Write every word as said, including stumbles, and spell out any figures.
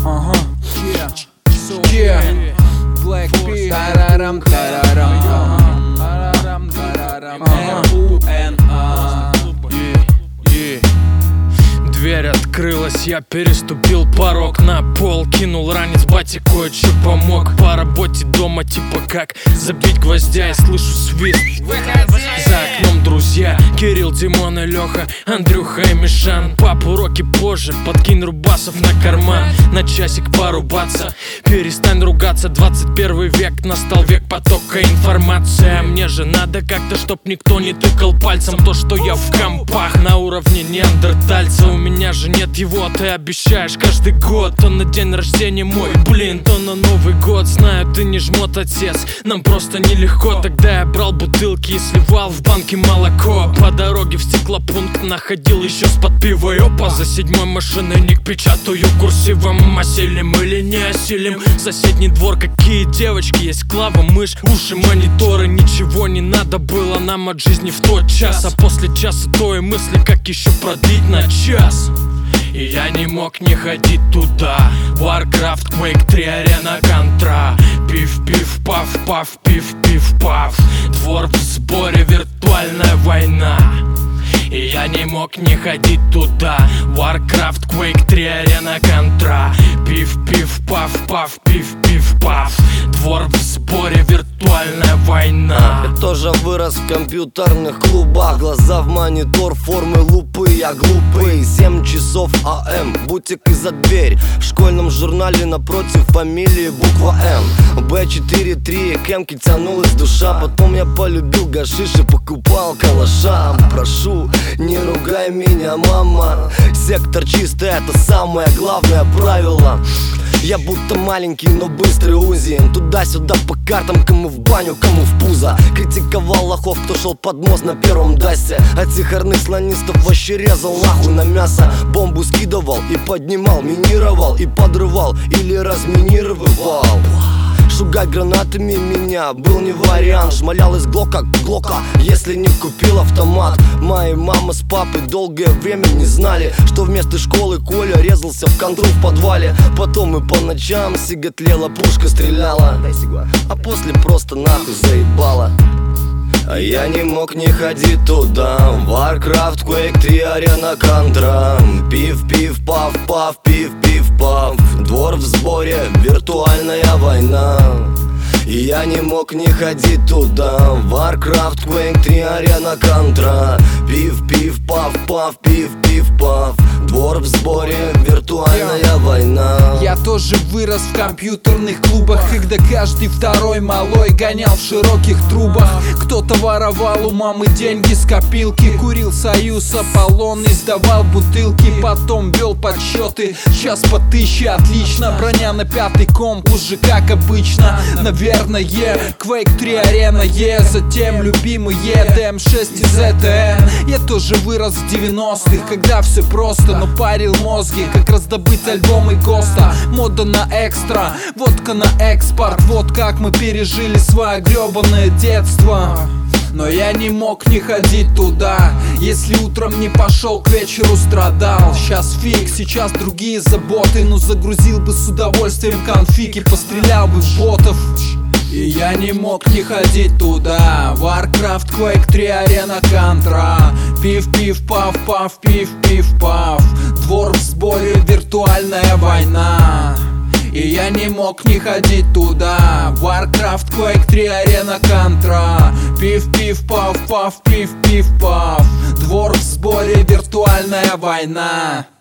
Ага, yeah, so yeah, Black P, тарарам, тарарам, тарарам, тарарам, эн а. Дверь открылась, я переступил порог. На пол кинул ранец, бате кое-че помог. По работе дома типа как забить гвоздя. И слышу свист, за окном друзья: Кирилл, Димон и Леха, Андрюха и Мишан. Пап, уроки позже, подкинь рубасов на карман. На часик порубаться, перестань ругаться. Двадцать первый век, настал век потока информации. А мне же надо как-то, чтоб никто не тыкал пальцем. То, что я в компах на уровне неандертальца. У меня же нет его, ты обещаешь каждый год. То на день рождения мой, блин, то на Новый год. Знаю, ты не жмот, отец, нам просто нелегко. Тогда я брал бутылки и сливал в банке молоко. По дороге в стеклопункт находил еще с-под пива. И опа, за седьмой машиной ник печатаю курсивом. Осилим или не осилим соседний двор. Какие девочки, есть клава, мышь, уши, мониторы. Ничего не надо было нам от жизни в тот час. А после часа то и мысли, как еще продлить на час. И я не мог не ходить туда. Warcraft, Quake три, арена, контра. Пив-пив, пав-пав, пив-пив-пав. Двор в сборе, виртуальная война. И я не мог не ходить туда. Warcraft, Quake три, арена, контра. Пив-пив, пав-пав, пив-пив-пав. Двор в сборе, виртуальная война. Я тоже вырос в компьютерных клубах. Глаза в монитор, формы лупы, я глупый. Семь часов а эм, бутик и за дверь. В школьном журнале напротив фамилии буква М. Бэ четыре три, кемки тянулась душа. Потом я полюбил гашиш и покупал калаша. Прошу, не ругай меня, мама. Сектор чистый, это самое главное правило. Я будто маленький, но быстрый Узи. Туда-сюда по картам, кому в баню, кому в пузо. Критиковал лохов, кто шел под мост на первом дассе. От сихарных слонистов вообще резал нахуй на мясо. Бомбу скидывал и поднимал, минировал и подрывал или разминировал. Шугать гранатами меня был не вариант. Шмалял из глока глока, если не купил автомат. Мои мама с папой долгое время не знали, что вместо школы Коля резался в контру в подвале. Потом и по ночам сигатлела, пушка стреляла, а после просто нахуй заебала. А я не мог не ходить туда. Warcraft, Quake три, арена, контра. Пив-пив, пав-пав, пив-пив-пав. Двор в сборе, виртуальная война. И я не мог не ходить туда. Warcraft, Quake три, арена, контра. Пив-пив, пав-пав, пив-пив-пав. Двор в сборе, виртуальная война. Я тоже вырос в компьютерных клубах, когда каждый второй малой гонял в широких трубах. Кто-то воровал у мамы деньги с копилки, курил Союз, Аполлон, издавал бутылки. Потом вел подсчеты, сейчас по тысяче, отлично. Броня на пятый комп, уже как обычно. Наверное, Quake три, арена, е. Затем любимые ди эм шесть и зет эн. Я тоже вырос в девяностых, когда все просто, но парил мозги, как раздобыть альбомы Госта. Мода на экстра, водка на экспорт. Вот как мы пережили свое гребаное детство. Но я не мог не ходить туда. Если утром не пошел, к вечеру страдал. Сейчас фиг, сейчас другие заботы. Но загрузил бы с удовольствием конфиг и пострелял бы в ботов. И я не мог не ходить туда. Warcraft, Quake три, арена, контра. Пив-пив-пав-пав, пив-пив-пав. Двор в сборе, виртуальная война. И я не мог не ходить туда. Warcraft, Quake три, арена, контра. Пив-пив-пав-пав, пив-пив-пав. Двор в сборе, виртуальная война.